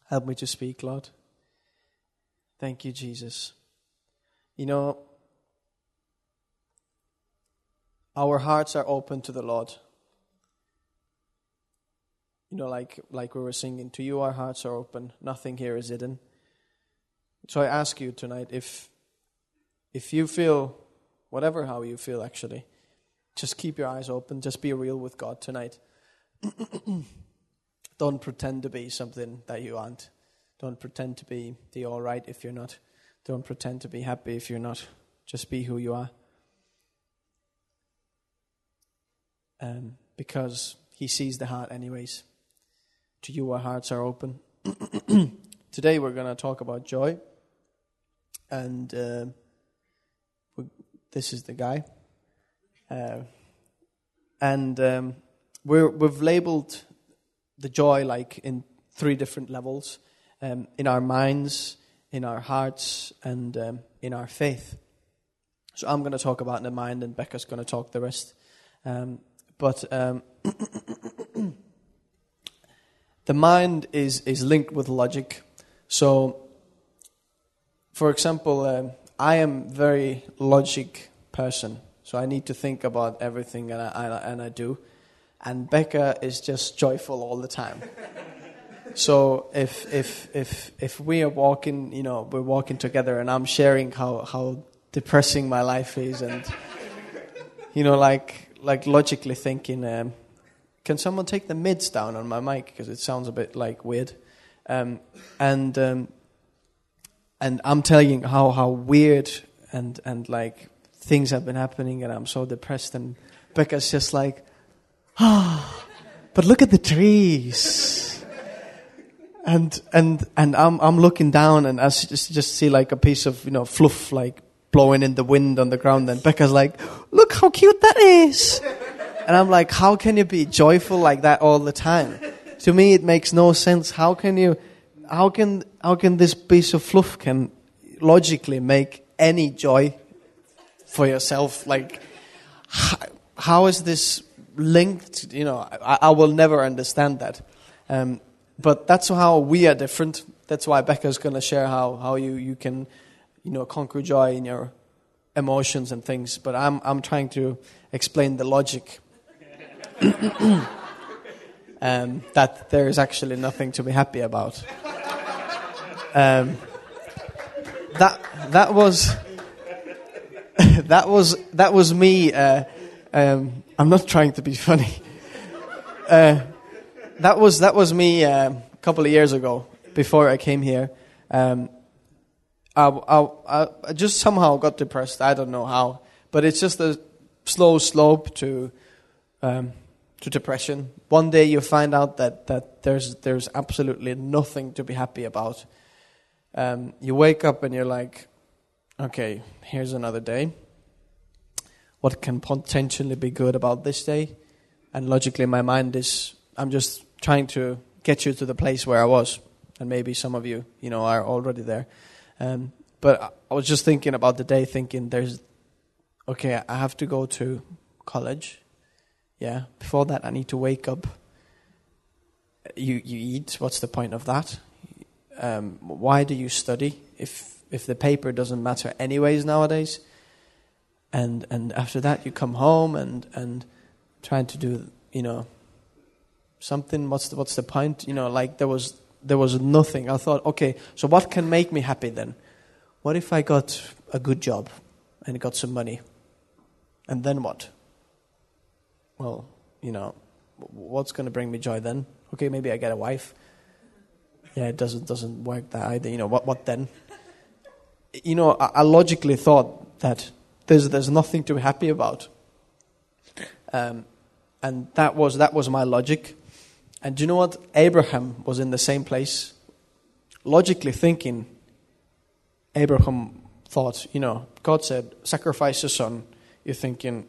Help me to speak, Lord. Thank you, Jesus. You know, our hearts are open to the Lord. You know, like we were singing, to you our hearts are open. Nothing here is hidden. So I ask you tonight, if you feel, how you feel actually, just keep your eyes open. Just be real with God tonight. Don't pretend to be something that you aren't. Don't pretend to be the all right if you're not. Don't pretend to be happy if you're not. Just be who you are. Because he sees the heart anyways. To you our hearts are open. Today we're going to talk about joy. And this is the guy. We've labeled the joy like in 3 different levels. In our minds, in our hearts, and in our faith. So I'm going to talk about the mind, and Becca's going to talk the rest. But the mind is linked with logic. So, for example, I am a very logic person. So I need to think about everything, and I do. And Becca is just joyful all the time. So if we are walking, you know, we're walking together, and I'm sharing how depressing my life is, and you know, like logically thinking, can someone take the mids down on my mic because it sounds a bit like weird, and I'm telling how weird and like things have been happening, and I'm so depressed, and Becca's just like, but look at the trees. And I'm looking down, and I just see like a piece of, you know, fluff like blowing in the wind on the ground, and Becca's like, look how cute that is. And I'm like, how can you be joyful like that all the time? To me it makes no sense. How can this piece of fluff can logically make any joy for yourself? Like, how is this linked? You know, I will never understand that. But that's how we are different. That's why Becca's going to share how you can, you know, conquer joy in your emotions and things. But I'm trying to explain the logic. That there is actually nothing to be happy about. That was me. I'm not trying to be funny. That was me a couple of years ago, before I came here. I just somehow got depressed. I don't know how, but it's just a slow slope to depression. One day you find out that there's absolutely nothing to be happy about. You wake up and you're like, okay, here's another day. What can potentially be good about this day? And logically, my mind is, I'm just trying to get you to the place where I was, and maybe some of you, you know, are already there. But I was just thinking about the day, thinking I have to go to college. Yeah, before that I need to wake up. You eat. What's the point of that? Why do you study if the paper doesn't matter anyways nowadays? And after that you come home and trying to do, you know, something. What's the point? You know, like there was nothing. I thought, okay, so what can make me happy then? What if I got a good job and got some money? And then what? Well, you know, what's going to bring me joy then? Okay, maybe I get a wife. Yeah, it doesn't work that either. You know, what then? You know, I logically thought that there's nothing to be happy about. And that was my logic. And do you know what? Abraham was in the same place. Logically thinking, Abraham thought, you know, God said, sacrifice your son. You're thinking,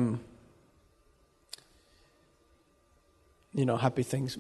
you know, happy things.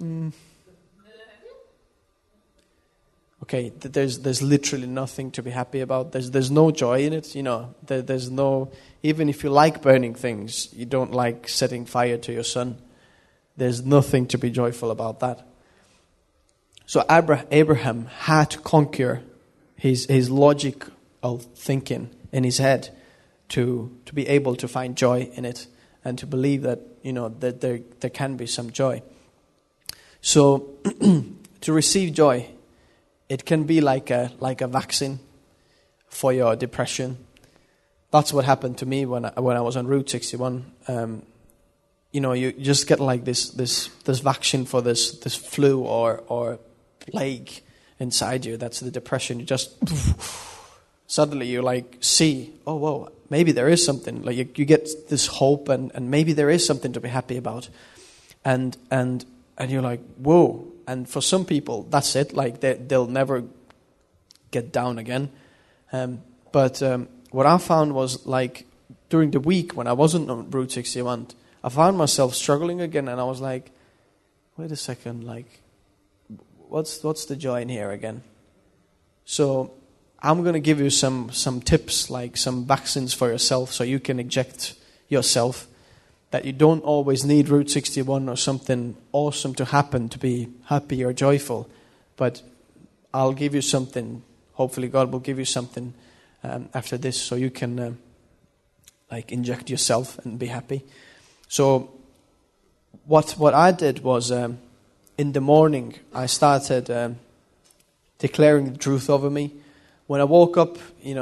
Okay, there's literally nothing to be happy about. There's no joy in it, you know. There's no, even if you like burning things, you don't like setting fire to your son. There's nothing to be joyful about that. So Abraham had to conquer his logical thinking in his head to be able to find joy in it and to believe that, that there can be some joy. So to receive joy, it can be like a vaccine for your depression. That's what happened to me when I was on Route 61. You just get like this vaccine for this flu or plague inside you. That's the depression. You just suddenly you like see, oh whoa, maybe there is something. Like you get this hope and maybe there is something to be happy about, and you're like, whoa. And for some people, that's it. Like they'll never get down again. But what I found was, like, during the week when I wasn't on Route 61, I found myself struggling again, and I was like, wait a second, like, what's the joy in here again? So I'm going to give you some tips, like some vaccines for yourself, so you can inject yourself that you don't always need Route 61 or something awesome to happen to be happy or joyful. But I'll give you something. Hopefully God will give you something after this, so you can inject yourself and be happy. So what I did was, in the morning I started declaring the truth over me. When I woke up,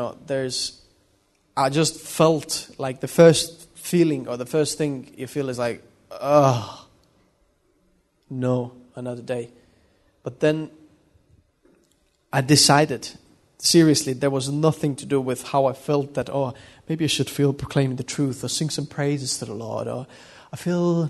I just felt like the first feeling or the first thing you feel is like, no, another day. But then I decided, seriously, there was nothing to do with how I felt that, maybe I should feel proclaiming the truth or sing some praises to the Lord, or I feel,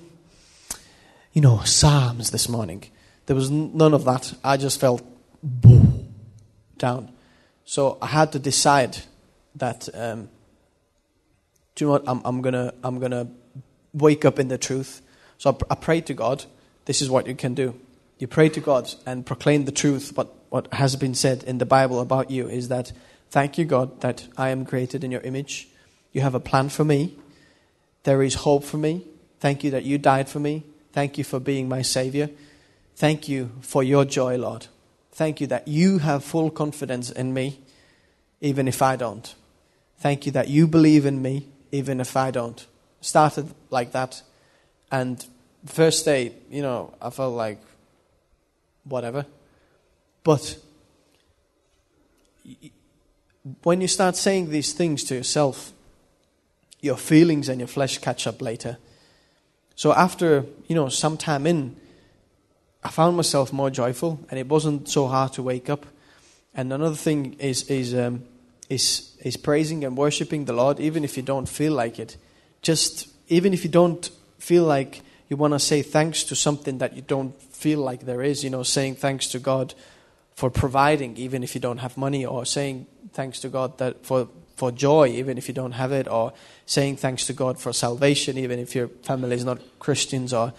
psalms this morning. There was none of that. I just felt down. So I had to decide that, do you know what, I'm gonna wake up in the truth. So I prayed to God. This is what you can do. You pray to God and proclaim the truth. But what has been said in the Bible about you is that, thank you, God, that I am created in your image. You have a plan for me. There is hope for me. Thank you that you died for me. Thank you for being my Savior. Thank you for your joy, Lord. Thank you that you have full confidence in me, even if I don't. Thank you that you believe in me, even if I don't. Started like that. And the first day, I felt like, whatever. But when you start saying these things to yourself, your feelings and your flesh catch up later. So after, some time in, I found myself more joyful, and it wasn't so hard to wake up. And another thing is praising and worshiping the Lord, even if you don't feel like it. Even if you don't feel like you want to say thanks to something that you don't feel like there is, saying thanks to God for providing, even if you don't have money, or saying thanks to God that for joy, even if you don't have it, or saying thanks to God for salvation, even if your family is not Christians, or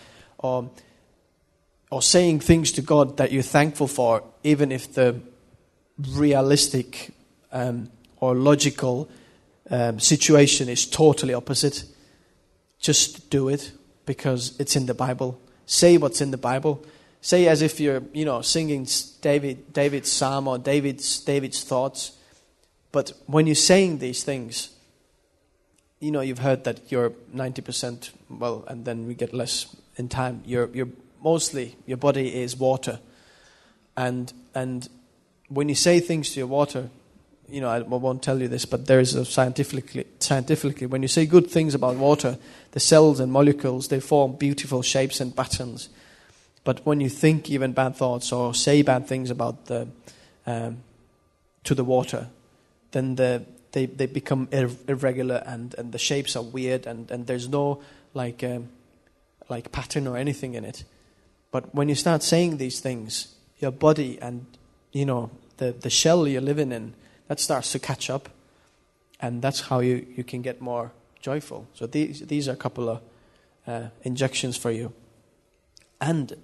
saying things to God that you're thankful for, even if the realistic or logical situation is totally opposite. Just do it because it's in the Bible. Say what's in the Bible. Say as if you're, singing David's psalm or David's thoughts. But when you're saying these things, you've heard that you're 90%, and then we get less in time. You're mostly, your body is water. And when you say things to your water, I won't tell you this, but there is scientifically, when you say good things about water, the cells and molecules, they form beautiful shapes and patterns. But when you think even bad thoughts or say bad things about to the water, then they become irregular and the shapes are weird and there's no like pattern or anything in it. But when you start saying these things, your body and the shell you're living in, that starts to catch up, and that's how you can get more joyful. So these are a couple of injections for you. And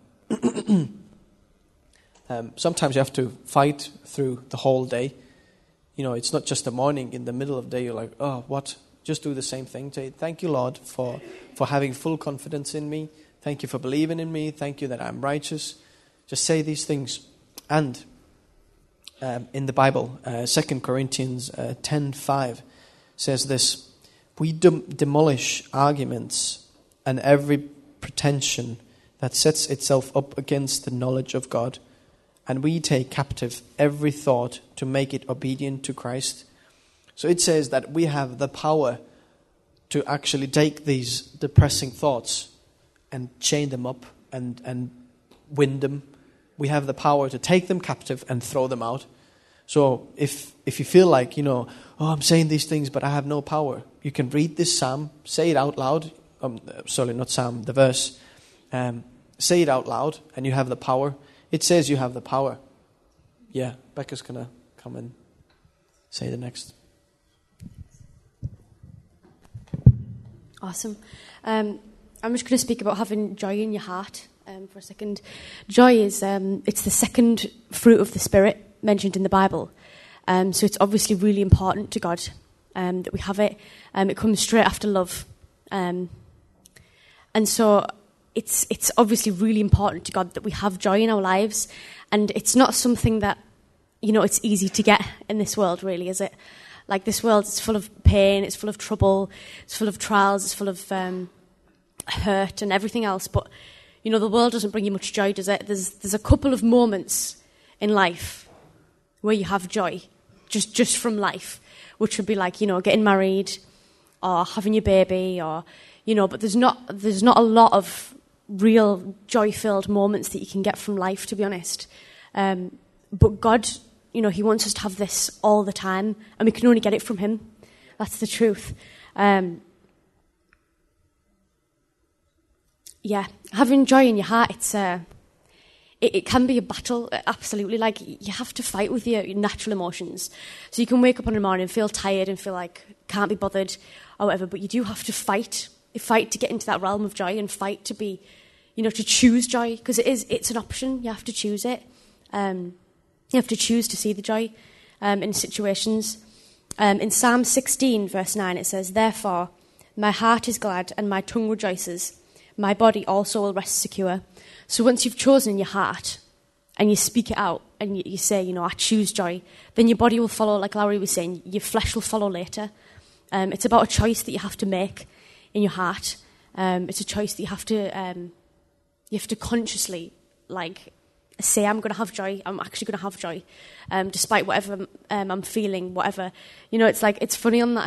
sometimes you have to fight through the whole day. It's not just the morning. In the middle of the day, you're like, oh, what? Just do the same thing. Say, thank you, Lord, for having full confidence in me. Thank you for believing in me. Thank you that I'm righteous. Just say these things. And in the Bible, 2 Corinthians 10:5 says this: we demolish arguments and every pretension that sets itself up against the knowledge of God, and we take captive every thought to make it obedient to Christ. So it says that we have the power to actually take these depressing thoughts and chain them up and win them. We have the power to take them captive and throw them out. So if you feel like, I'm saying these things, but I have no power, you can read this psalm, say it out loud. Sorry, not psalm, the verse. Say it out loud, and you have the power. It says you have the power. Yeah, Becca's going to come and say the next. Awesome. I'm just going to speak about having joy in your heart for a second. Joy is it's the second fruit of the Spirit mentioned in the Bible. So it's obviously really important to God that we have it. It comes straight after love. And so it's obviously really important to God that we have joy in our lives. And it's not something that, it's easy to get in this world, really, is it? Like, this world is full of pain, it's full of trouble, it's full of trials, it's full of hurt and everything else. But, the world doesn't bring you much joy, does it? There's a couple of moments in life where you have joy, just from life, which would be like, getting married or having your baby or, but there's not a lot of real joy-filled moments that you can get from life, to be honest. But God, he wants us to have this all the time, and we can only get it from him. That's the truth. Having joy in your heart, it can be a battle, absolutely. Like, you have to fight with your natural emotions. So you can wake up in the morning and feel tired and feel like can't be bothered or whatever, but you do have to fight to get into that realm of joy and fight to be, to choose joy, because it's an option. You have to choose it. You have to choose to see the joy in situations. In Psalm 16, verse 9, it says, "Therefore, my heart is glad and my tongue rejoices. My body also will rest secure." So once you've chosen in your heart and you speak it out and you say, I choose joy, then your body will follow, like Larry was saying, your flesh will follow later. It's about a choice that you have to make in your heart. It's a choice that you have to consciously, say, I'm going to have joy. I'm actually going to have joy, despite whatever I'm feeling, whatever. It's funny on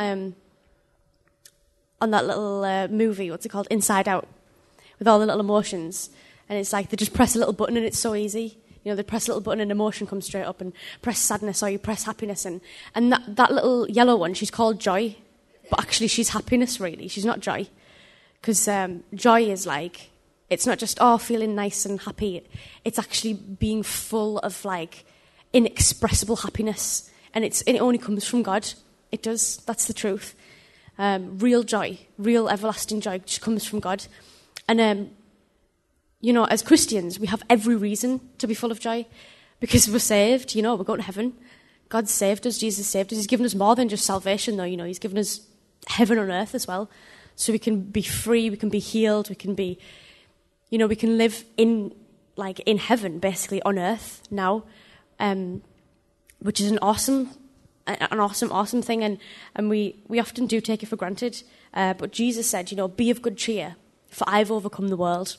that little movie, what's it called, Inside Out, with all the little emotions. And it's like they just press a little button and it's so easy. They press a little button and emotion comes straight up, and press sadness or you press happiness. And that little yellow one, she's called joy. But actually she's happiness, really. She's not joy. Because joy is it's not just, feeling nice and happy. It's actually being full of, inexpressible happiness. And it only comes from God. It does. That's the truth. Real joy, real everlasting joy just comes from God. And, as Christians, we have every reason to be full of joy because we're saved, we're going to heaven. God saved us, Jesus saved us. He's given us more than just salvation, though, He's given us heaven on earth as well. So we can be free, we can be healed, we can be, we can live in heaven, basically, on earth now, which is an awesome thing. And we often do take it for granted. But Jesus said, be of good cheer, for I've overcome the world.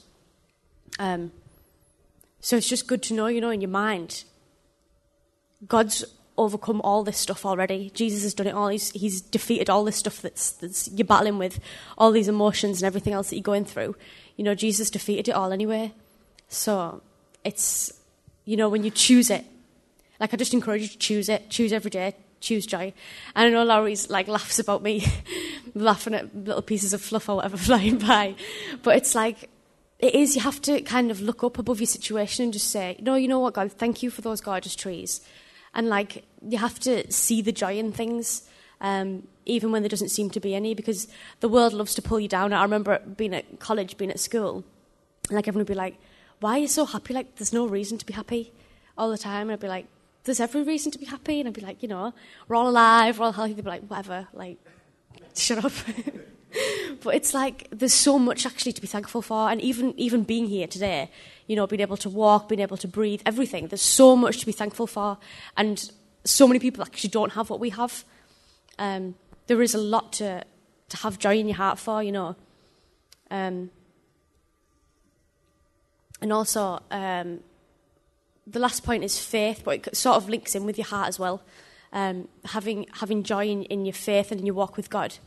So it's just good to know, in your mind, God's overcome all this stuff already. Jesus has done it all. He's defeated all this stuff that's you're battling with, all these emotions and everything else that you're going through. Jesus defeated it all anyway. So it's, when you choose it, I just encourage you to choose it. Choose every day. Choose joy. And I know Laurie's laughs about me laughing at little pieces of fluff or whatever flying by. But it's it is, you have to kind of look up above your situation and just say, no, you know what, God, thank you for those gorgeous trees. And you have to see the joy in things, even when there doesn't seem to be any, because the world loves to pull you down. I remember being at college, being at school, and everyone would be like, why are you so happy? There's no reason to be happy all the time. And I'd be like, there's every reason to be happy. And I'd be like, we're all alive, we're all healthy. They'd be like, whatever, Shut up. But it's like there's so much actually to be thankful for, and even being here today, you know, being able to walk, being able to breathe, everything. There's so much to be thankful for, and so many people actually don't have what we have. There is a lot to have joy in your heart for, you know. And also, the last point is faith, but it sort of links in with your heart as well. Having joy in your faith and in your walk with God.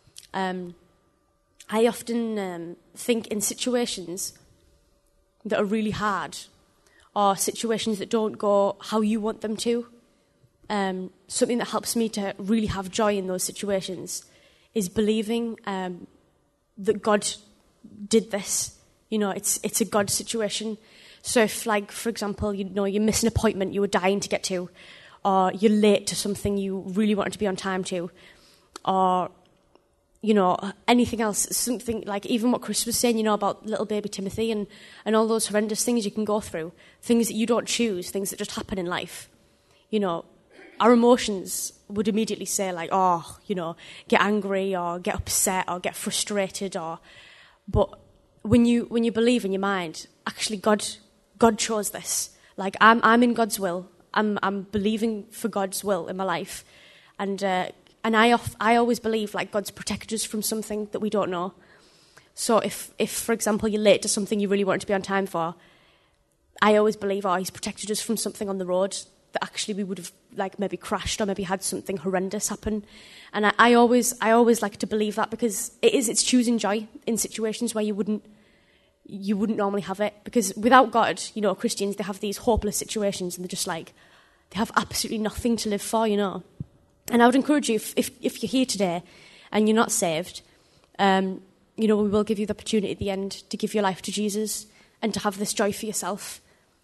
I often think in situations that are really hard, or situations that don't go how you want them to, something that helps me to really have joy in those situations is believing that God did this. You know, it's a God situation. So if, like, for example, you know, you miss an appointment you were dying to get to, or you're late to something you really wanted to be on time to, or, you know, anything else, something like even what Chris was saying, you know, about little baby Timothy and all those horrendous things you can go through, things that you don't choose, things that just happen in life. You know, our emotions would immediately say, like, oh, you know, get angry or get upset or get frustrated, but when you believe in your mind, actually God chose this. Like, I'm in God's will. I'm believing for God's will in my life, and I always believe, like, God's protected us from something that we don't know. So if for example you're late to something you really wanted to be on time for, I always believe, oh, He's protected us from something on the road that actually we would have, like, maybe crashed or maybe had something horrendous happen. And I always like to believe that, because it's choosing joy in situations where you wouldn't normally have it. Because without God, you know, Christians, they have these hopeless situations and they're just like, they have absolutely nothing to live for, you know. And I would encourage you, if you're here today and you're not saved, you know, we will give you the opportunity at the end to give your life to Jesus and to have this joy for yourself.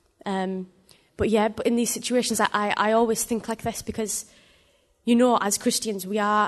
But in these situations, I always think like this, because, you know, as Christians, we're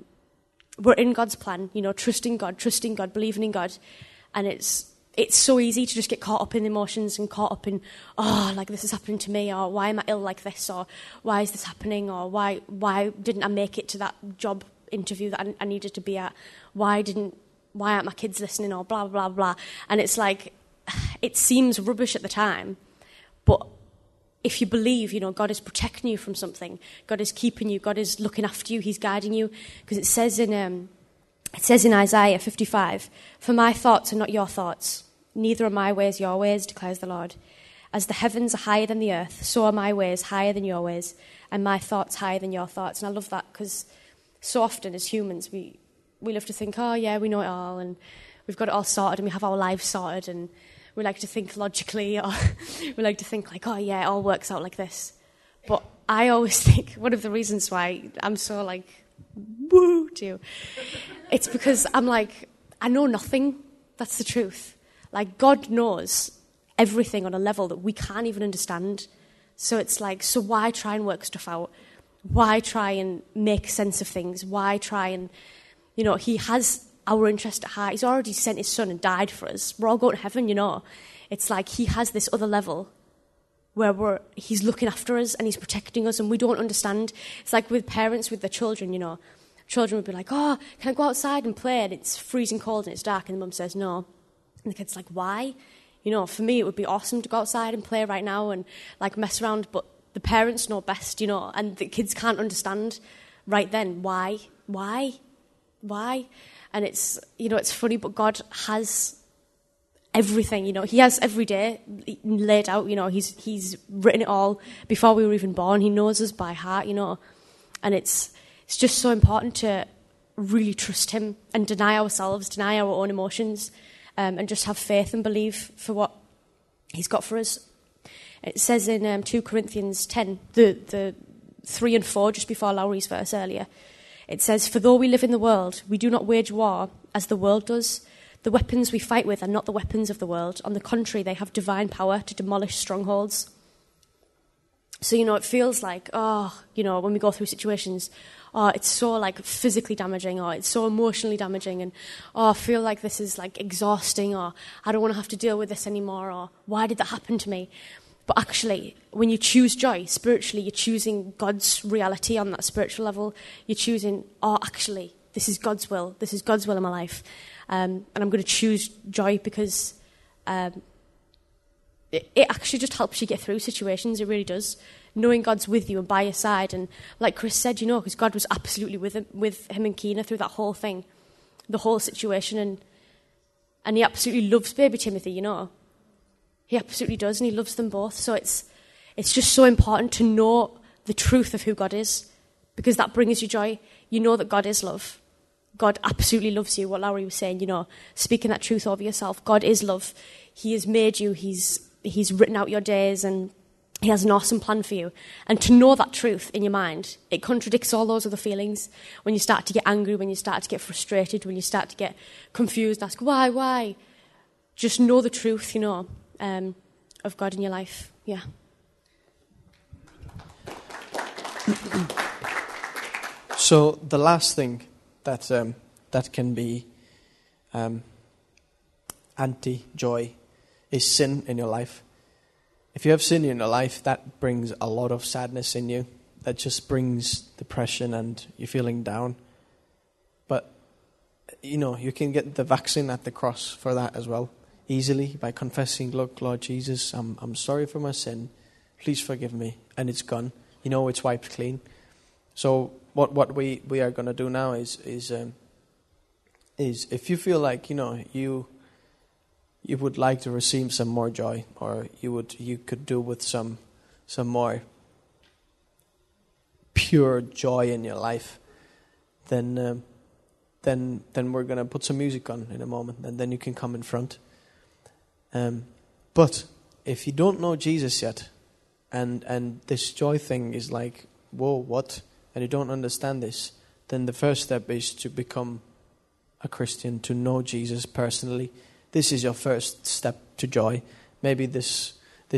in God's plan, you know, trusting God, believing in God. And it's so easy to just get caught up in emotions and caught up in, oh, like, this is happening to me, or why am I ill like this, or why is this happening, or why didn't I make it to that job interview that I needed to be at, why aren't my kids listening, or blah, blah, blah. And it's like, it seems rubbish at the time, but if you believe, you know, God is protecting you from something, God is keeping you, God is looking after you, He's guiding you, because it says in Isaiah 55, "For my thoughts are not your thoughts, neither are my ways your ways, declares the Lord. As the heavens are higher than the earth, so are my ways higher than your ways, and my thoughts higher than your thoughts." And I love that, because so often as humans, we love to think, oh yeah, we know it all, and we've got it all sorted, and we have our lives sorted, and we like to think logically, or we like to think like, oh yeah, it all works out like this. But I always think one of the reasons why I'm so like, woo to you, it's because I'm like, I know nothing. That's the truth. Like, God knows everything on a level that we can't even understand. So it's like, so why try and work stuff out? Why try and make sense of things? Why try and, you know, He has our interest at heart. He's already sent His Son and died for us. We're all going to heaven, you know. It's like He has this other level where He's looking after us and He's protecting us, and we don't understand. It's like with parents with their children, you know. Children would be like, oh, can I go outside and play? And it's freezing cold and it's dark, and the mum says no. And the kid's like, why? You know, for me it would be awesome to go outside and play right now and, like, mess around, but the parents know best, you know, and the kids can't understand right then why. And it's, you know, it's funny, but God has everything, you know. He has every day laid out, you know. He's written it all before we were even born. He knows us by heart, you know. And it's just so important to really trust Him and deny ourselves, deny our own emotions, and just have faith and believe for what He's got for us. It says in 2 Corinthians 10, the 3 and 4, just before Lowry's verse earlier, it says, "For though we live in the world, we do not wage war as the world does. The weapons we fight with are not the weapons of the world. On the contrary, they have divine power to demolish strongholds." So, you know, it feels like, oh, you know, when we go through situations, oh, it's so, like, physically damaging, or it's so emotionally damaging, and, oh, I feel like this is, like, exhausting, or I don't want to have to deal with this anymore, or why did that happen to me? But actually, when you choose joy, spiritually, you're choosing God's reality on that spiritual level. You're choosing, oh, actually, this is God's will. This is God's will in my life. And I'm going to choose joy because it actually just helps you get through situations. It really does. Knowing God's with you and by your side. And like Chris said, because God was absolutely with him and Keena through that whole thing, the whole situation. And he absolutely loves baby Timothy, He absolutely does, and he loves them both. So it's just so important to know the truth of who God is, because that brings you joy. You know that God is love. God absolutely loves you, what Lowry was saying, speaking that truth over yourself. God is love. He has made you. He's written out your days, and he has an awesome plan for you. And to know that truth in your mind, it contradicts all those other feelings. When you start to get angry, when you start to get frustrated, when you start to get confused, ask, why? Just know the truth, of God in your life. Yeah. So the last thing that can be anti-joy is sin in your life. If you have sin in your life, that brings a lot of sadness in you. That just brings depression and you're feeling down. But, you can get the vaccine at the cross for that as well, easily, by confessing, look, Lord Jesus, I'm sorry for my sin. Please forgive me. And it's gone. It's wiped clean. So what we are going to do now is if you feel like, you would like to receive some more joy, or you could do with some more pure joy in your life, then we're going to put some music on in a moment, and then you can come in front. But if you don't know Jesus yet, and this joy thing is like, whoa, what? And you don't understand this, then the first step is to become a Christian, to know Jesus personally. This is your first step to joy. Maybe this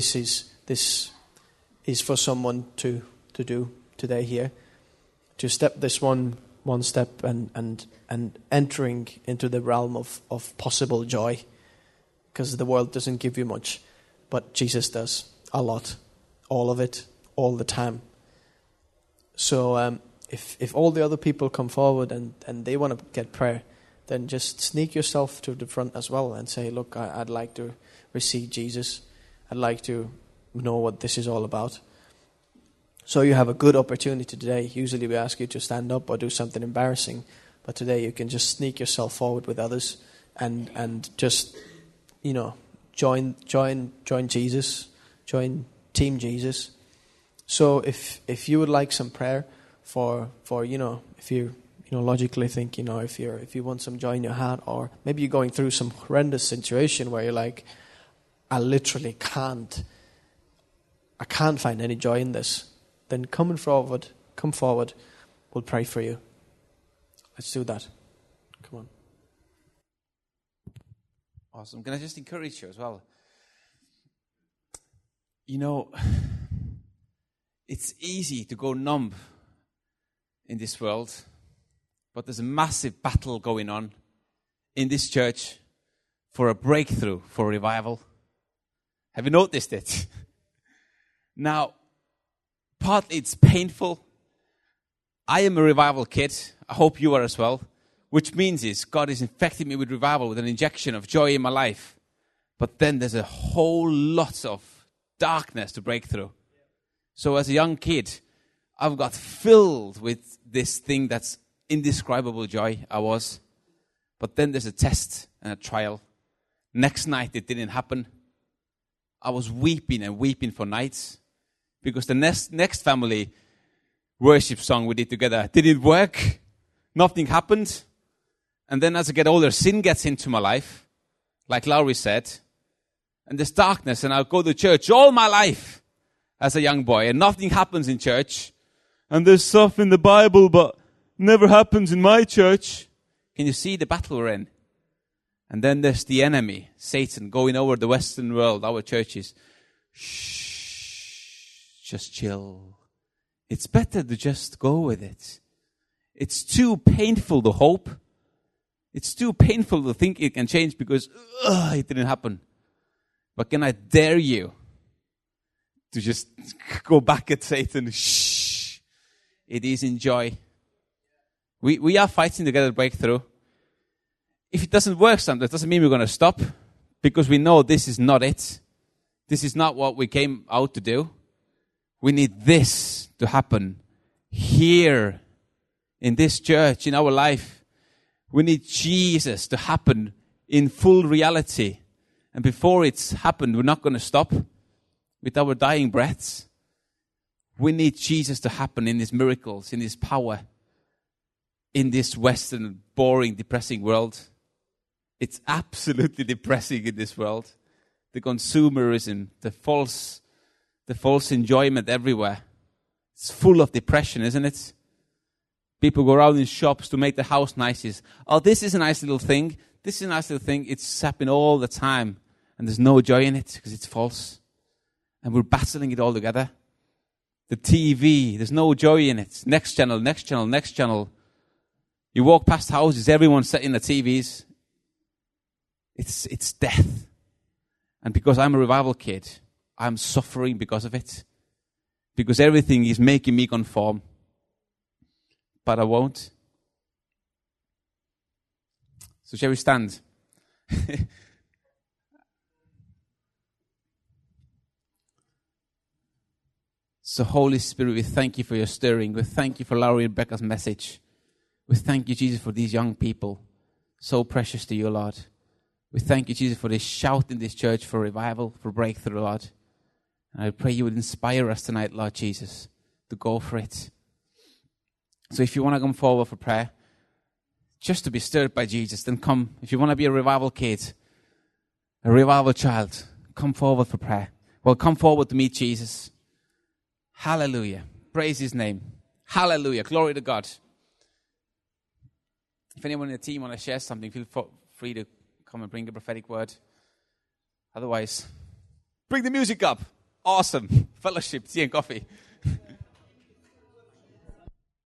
is for someone to do today here. To step this one step and entering into the realm of possible joy. Because the world doesn't give you much, but Jesus does a lot. All of it, all the time. So if all the other people come forward and they want to get prayer, then just sneak yourself to the front as well and say, look, I'd like to receive Jesus. I'd like to know what this is all about. So you have a good opportunity today. Usually we ask you to stand up or do something embarrassing. But today you can just sneak yourself forward with others and just, join Jesus, join Team Jesus. So if you would like some prayer for if you logically think, if you want some joy in your heart, or maybe you're going through some horrendous situation where you're like, I literally can't find any joy in this, then come forward, we'll pray for you. Let's do that. Come on. Awesome. Can I just encourage you as well? It's easy to go numb in this world, but there's a massive battle going on in this church for a breakthrough, for revival. Have you noticed it? Now, partly it's painful. I am a revival kid. I hope you are as well. Which means is God is infecting me with revival, with an injection of joy in my life. But then there's a whole lot of darkness to break through. So as a young kid, I've got filled with this thing that's indescribable joy. I was. But then there's a test and a trial. Next night it didn't happen. I was weeping and weeping for nights. Because the next family worship song we did together didn't work. Nothing happened. And then as I get older, sin gets into my life. Like Lowry said. And there's darkness, and I'll go to church all my life as a young boy, and nothing happens in church. And there's stuff in the Bible, but never happens in my church. Can you see the battle we're in? And then there's the enemy, Satan, going over the Western world, our churches. Shh, just chill. It's better to just go with it. It's too painful to hope. It's too painful to think it can change because it didn't happen. But can I dare you to just go back at Satan? Shh. It is in joy. We are fighting to get a breakthrough. If it doesn't work sometimes, it doesn't mean we're going to stop, because we know this is not it. This is not what we came out to do. We need this to happen here in this church, in our life. We need Jesus to happen in full reality. And before it's happened, we're not going to stop with our dying breaths. We need Jesus to happen in His miracles, in His power, in this Western, boring, depressing world. It's absolutely depressing in this world. The consumerism, the false enjoyment everywhere. It's full of depression, isn't it? People go around in shops to make the house nice. Oh, this is a nice little thing. This is a nice little thing. It's happening all the time. And there's no joy in it because it's false. And we're battling it all together. The TV, there's no joy in it. Next channel, next channel, next channel. You walk past houses, everyone's setting the TVs. It's death. And because I'm a revival kid, I'm suffering because of it. Because everything is making me conform. But I won't. So shall we stand? So Holy Spirit, we thank you for your stirring. We thank you for Laurie and Becca's message. We thank you, Jesus, for these young people. So precious to you, Lord. We thank you, Jesus, for this shout in this church for revival, for breakthrough, Lord. And I pray you would inspire us tonight, Lord Jesus, to go for it. So if you want to come forward for prayer, just to be stirred by Jesus, then come. If you want to be a revival kid, a revival child, come forward for prayer. Well, come forward to meet Jesus. Hallelujah. Praise His name. Hallelujah. Glory to God. If anyone in the team want to share something, feel free to come and bring a prophetic word. Otherwise, bring the music up. Awesome. Fellowship, tea and coffee.